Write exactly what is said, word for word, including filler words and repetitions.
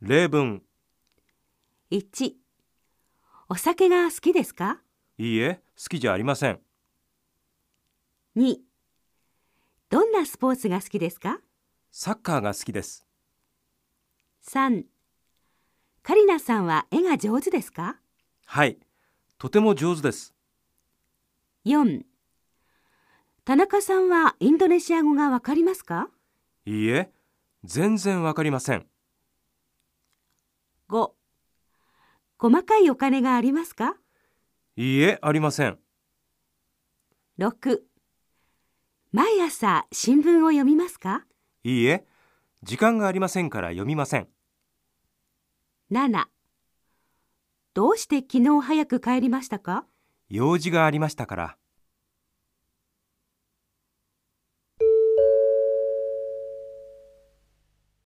例文。 いち、お酒が好きですか？ いいえ、好きじゃありません。 に、どんなスポーツが好きですか？ サッカーが好きです。 さん、カリナさんは絵が上手ですか？ はい、とても上手です。 よん、田中さんはインドネシア語がわかりますか？ いいえ、全然わかりません。 ご、細かいお金がありますか？ いいえ、ありません。 ろく、毎朝新聞を読みますか？ いいえ、時間がありませんから読みません。 なな、どうして昨日早く帰りましたか？ 用事がありましたから。